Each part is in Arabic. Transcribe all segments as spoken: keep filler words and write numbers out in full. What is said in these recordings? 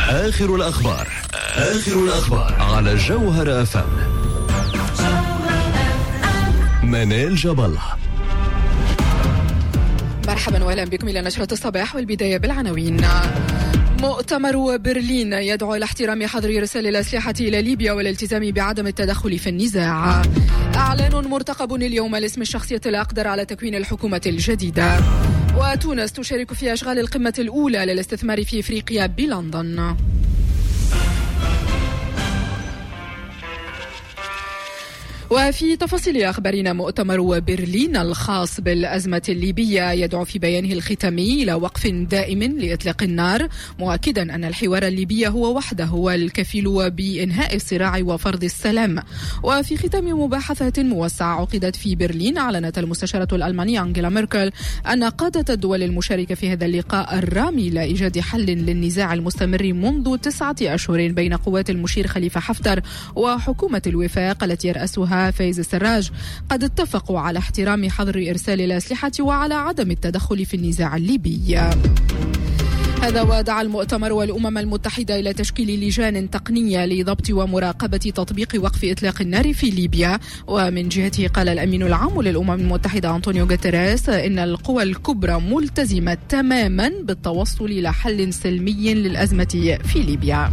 آخر الأخبار آخر الأخبار على جوهر أف أم. منال جبل. مرحبا واهلا بكم إلى نشرة الصباح، والبداية بالعناوين. مؤتمر برلين يدعو إلى احترام حظر إرسال الأسلحة إلى ليبيا والالتزام بعدم التدخل في النزاع. إعلان مرتقب اليوم لاسم الشخصية الأقدر على تكوين الحكومة الجديدة. وتونس تشارك في أشغال القمة الأولى للاستثمار في إفريقيا بلندن. وفي تفاصيل أخبارنا، مؤتمر برلين الخاص بالأزمة الليبية يدعو في بيانه الختامي إلى وقف دائم لإطلاق النار، مؤكدا أن الحوار الليبي هو وحده هو الكفيل بإنهاء الصراع وفرض السلام. وفي ختام مباحثات موسعة عقدت في برلين، أعلنت المستشارة الألمانية أنجيلا ميركل أن قادة الدول المشاركة في هذا اللقاء الرامي إلى إيجاد حل للنزاع المستمر منذ تسعة أشهر بين قوات المشير خليفة حفتر وحكومة الوفاق التي يرأسها فايز السراج قد اتفقوا على احترام حظر إرسال الأسلحة وعلى عدم التدخل في النزاع الليبي. هذا ودعا المؤتمر والأمم المتحدة إلى تشكيل لجان تقنية لضبط ومراقبة تطبيق وقف إطلاق النار في ليبيا. ومن جهته قال الأمين العام للأمم المتحدة أنطونيو غوتيريس إن القوى الكبرى ملتزمة تماما بالتوصل إلى حل سلمي للأزمة في ليبيا.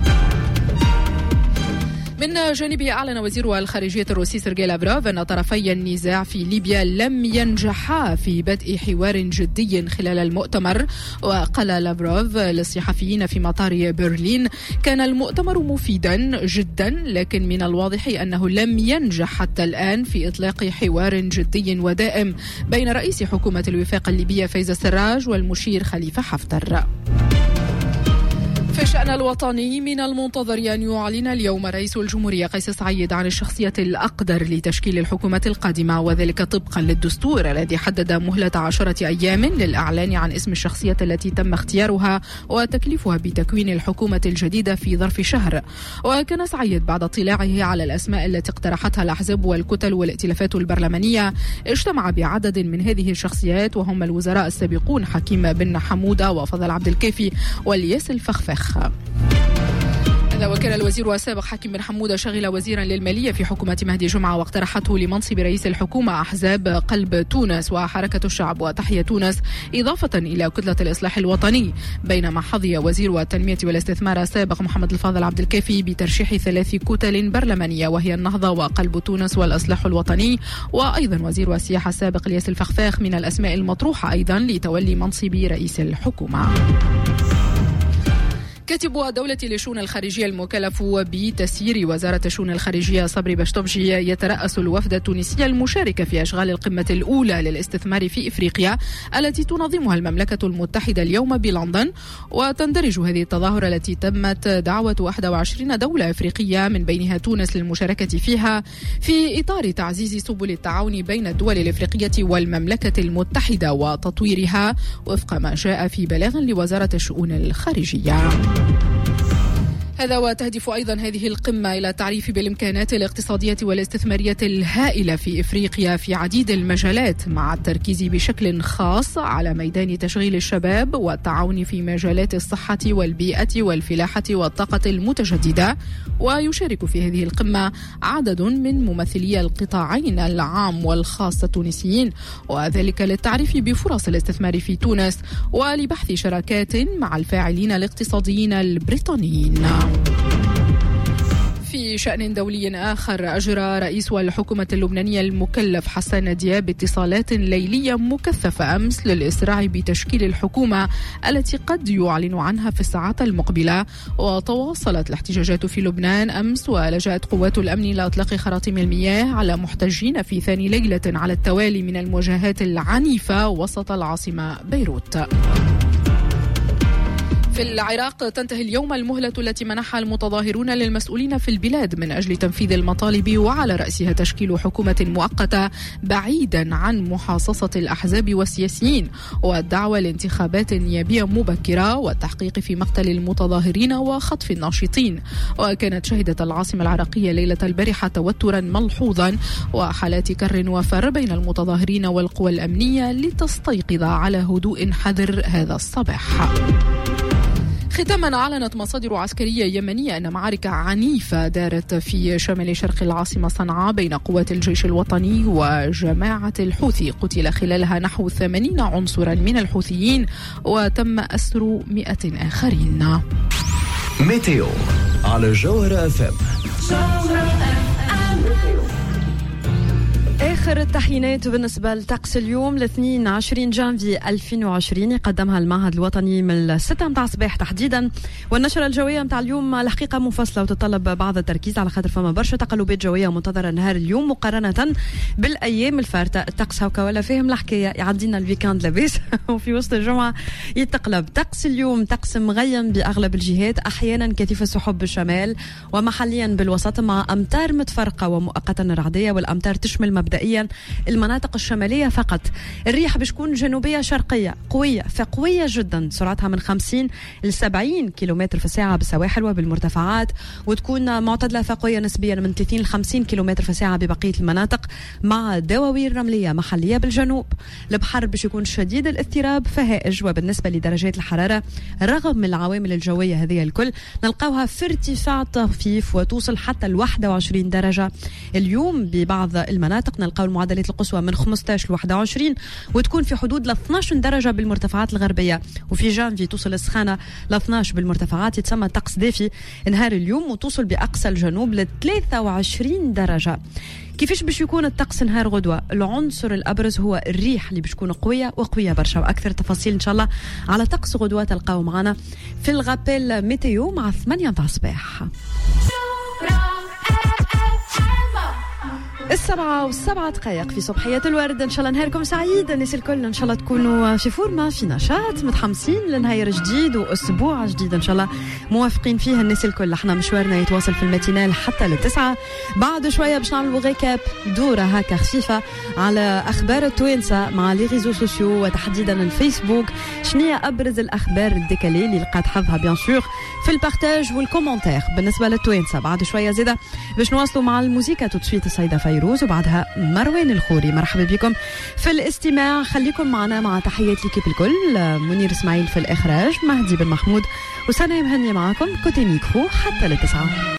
من جانبه، أعلن وزير الخارجية الروسي سيرجي لافروف أن طرفي النزاع في ليبيا لم ينجحا في بدء حوار جدي خلال المؤتمر. وقال لافروف للصحفيين في مطار برلين: كان المؤتمر مفيدا جدا، لكن من الواضح أنه لم ينجح حتى الآن في إطلاق حوار جدي ودائم بين رئيس حكومة الوفاق الليبية فايز السراج والمشير خليفة حفتر. في الشأن الوطني، من المنتظر أن يعلن اليوم رئيس الجمهورية قيس سعيد عن الشخصية الأقدر لتشكيل الحكومة القادمة، وذلك طبقا للدستور الذي حدد مهلة عشرة أيام للإعلان عن اسم الشخصية التي تم اختيارها وتكليفها بتكوين الحكومة الجديدة في ظرف شهر. وكان سعيد بعد اطلاعه على الأسماء التي اقترحتها الأحزاب والكتل والائتلافات البرلمانية اجتمع بعدد من هذه الشخصيات، وهم الوزراء السابقون حكيم بن حمودة وفضل عبد الكافي والياس الفخفخ. هذا وكان الوزير السابق حكيم بن حمودة شغل وزيرا للمالية في حكومة مهدي جمعة، واقترحته لمنصب رئيس الحكومة أحزاب قلب تونس وحركة الشعب وتحية تونس، إضافة إلى كتلة الإصلاح الوطني. بينما حظي وزير التنمية والاستثمار السابق محمد الفاضل عبد الكافي بترشيح ثلاث كتل برلمانية، وهي النهضة وقلب تونس والإصلاح الوطني. وأيضا وزير السياحة السابق الياس الفخفاخ من الأسماء المطروحة أيضا لتولي منصب رئيس الحكومة. كاتب الدولة للشؤون الخارجية المكلف بتسيير وزارة الشؤون الخارجية صبري بشتومجي يترأس الوفد التونسي المشاركة في أشغال القمة الأولى للاستثمار في إفريقيا التي تنظمها المملكة المتحدة اليوم بلندن. وتندرج هذه التظاهرة التي تمت دعوة واحد وعشرين دولة إفريقية من بينها تونس للمشاركة فيها في إطار تعزيز سبل التعاون بين الدول الإفريقية والمملكة المتحدة وتطويرها وفق ما جاء في بلاغ لوزارة الشؤون الخارجية. هذا وتهدف أيضا هذه القمة إلى التعريف بالإمكانات الاقتصادية والاستثمارية الهائلة في إفريقيا في عديد المجالات، مع التركيز بشكل خاص على ميدان تشغيل الشباب والتعاون في مجالات الصحة والبيئة والفلاحة والطاقة المتجددة. ويشارك في هذه القمة عدد من ممثلي القطاعين العام والخاص التونسيين، وذلك للتعريف بفرص الاستثمار في تونس ولبحث شراكات مع الفاعلين الاقتصاديين البريطانيين. في شأن دولي آخر، أجرى رئيس الحكومة اللبنانية المكلف حسان دياب اتصالات ليلية مكثفة أمس للإسراع بتشكيل الحكومة التي قد يعلن عنها في الساعات المقبلة. وتواصلت الاحتجاجات في لبنان أمس، ولجأت قوات الأمن إلى إطلاق خراطيم المياه على محتجين في ثاني ليلة على التوالي من المواجهات العنيفة وسط العاصمة بيروت. في العراق، تنتهي اليوم المهلة التي منحها المتظاهرون للمسؤولين في البلاد من أجل تنفيذ المطالب، وعلى رأسها تشكيل حكومة مؤقتة بعيدا عن محاصصة الأحزاب والسياسيين، والدعوة لانتخابات نيابية مبكرة والتحقيق في مقتل المتظاهرين وخطف الناشطين. وكانت شهدت العاصمة العراقية ليلة البارحة توترا ملحوظا وحالات كر وفر بين المتظاهرين والقوى الأمنية لتستيقظ على هدوء حذر هذا الصباح. ختاما، أعلنت مصادر عسكرية يمنية أن معارك عنيفة دارت في شمال شرق العاصمة صنعاء بين قوات الجيش الوطني وجماعة الحوثي، قتل خلالها نحو ثمانين عنصرا من الحوثيين وتم أسر مئة آخرين. ميتيو على جوهر اف ام. آخر التحيينات بالنسبة لطقس اليوم الاثنين عشرين جانفي ألفين وعشرين يقدمها المعهد الوطني من الستة متاع الصباح تحديدا. والنشرة الجوية متاع اليوم الحقيقة مفصلة وتتطلب بعض التركيز على خاطر فما برشا تقلبات جوية منتظرة نهار اليوم مقارنة بالأيام الفارتة. الطقس هكا ولا فاهم الحكاية، يعدينا الويكاند لاباس وفي وسط الجمعة يتقلب. طقس اليوم طقس مغيم بأغلب الجهات، أحيانا كثيف السحب بالشمال ومحليا بالوسط مع أمطار متفرقة ومؤقتا رعدية، والأمطار تشمل مبدئيا المناطق الشمالية فقط. الريح بتكون جنوبية شرقية قوية فقوية جدا، سرعتها من خمسين ل سبعين كيلومتر في الساعة بالسواحل وبالمرتفعات، وتكون معتدلة فقوية نسبيا من ثلاثين ل خمسين كيلومتر في الساعة ببقية المناطق، مع دواوير رملية محلية بالجنوب. البحر باش يكون شديد الاضطراب فهائج، وبالنسبة لدرجات الحرارة رغم من العوامل الجوية هذه الكل نلقاوها في ارتفاع طفيف وتوصل حتى ل واحد وعشرين درجة اليوم. ببعض المناطق نلقاو المعدلات القصوى من خمسطاش ل واحد وعشرين، وتكون في حدود ل اثناش درجة بالمرتفعات الغربية، وفي جانفي توصل السخانة ل اثناش بالمرتفعات. يتسمى طقس دافي نهار اليوم وتوصل بأقصى الجنوب ل ثلاثة وعشرين درجة. كيفاش باش يكون الطقس نهار غدوة؟ العنصر الأبرز هو الريح اللي باش تكون قوية وقوية برشا، وأكثر تفاصيل إن شاء الله على طقس غدوة تلقاو معنا في الغابيل ميتيو مع ثمانية متاع الصباح. السبعة والسبعة دقائق في صبحية الورد. إن شاء الله نهاركم سعيد الناس الكل، إن شاء الله تكونوا في فورمة في نشاط متحمسين لنهاية جديد وأسبوع جديد إن شاء الله موافقين فيه الناس الكل. احنا مشوارنا يتواصل في الماتينال حتى للتسعة، بعد شوية باش نعملوا غيكاب دورة هكا خفيفة على أخبار التوانسة مع لي ريزو سوسيو وتحديدا الفيسبوك. شنية أبرز الأخبار الديكالي اللي لقات حظها بيان سور في البارتاج والكومنتير بالنسبة للتوانسة. بعد شوية زيادة باش نواصلوا مع الموسيقى توتسويت السيدة فيروز وبعدها مروان الخوري. مرحبا بكم في الاستماع، خليكم معنا مع تحيات ليكيب الكل. منير اسماعيل في الإخراج، مهدي بن محمود وسنة مهنية معكم كوتي ميكرو حتى للتسعة.